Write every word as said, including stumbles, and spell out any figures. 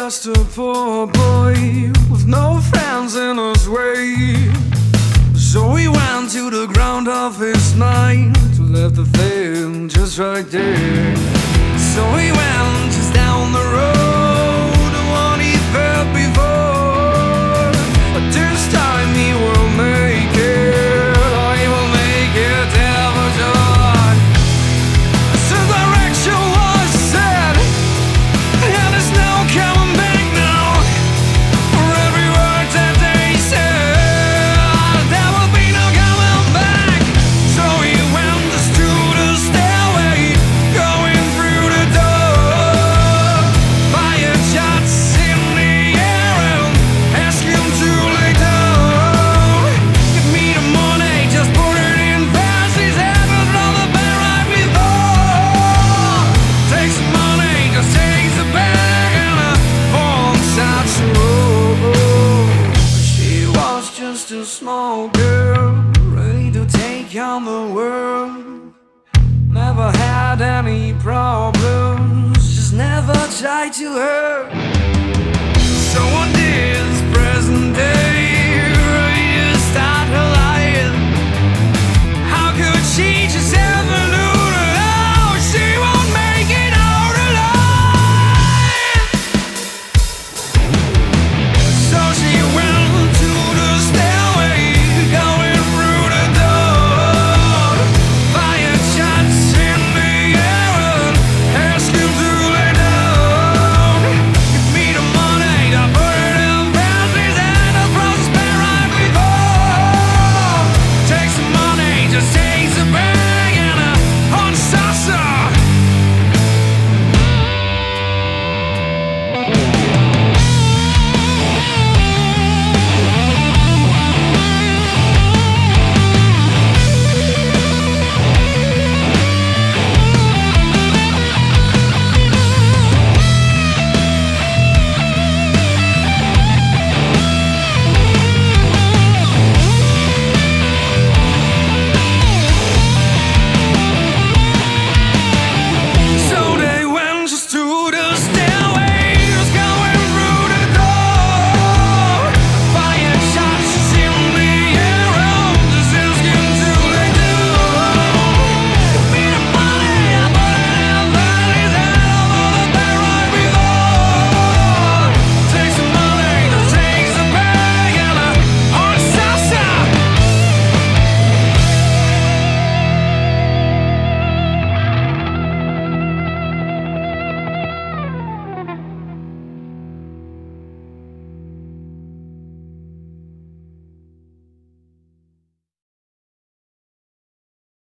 just a poor boy with no friends in his way. So he went to the ground of his mind to leave the flame just right there. So he went just down the road, the one he felt before. But this time he will make it, or he will make it ever sure. So the direction was set, and there's no coming back now. For every word that they said, there will be no coming back. So he went just to the stairway, going through the door. Fired shots in the air and asked him to lay down. Give me the money, just put it in fast. His head was on the bed right before. Take some money, just takes the bag and a phone starts to roll. She was just a small girl, ready to take on the world. Never had any problems, just never tried to hurt.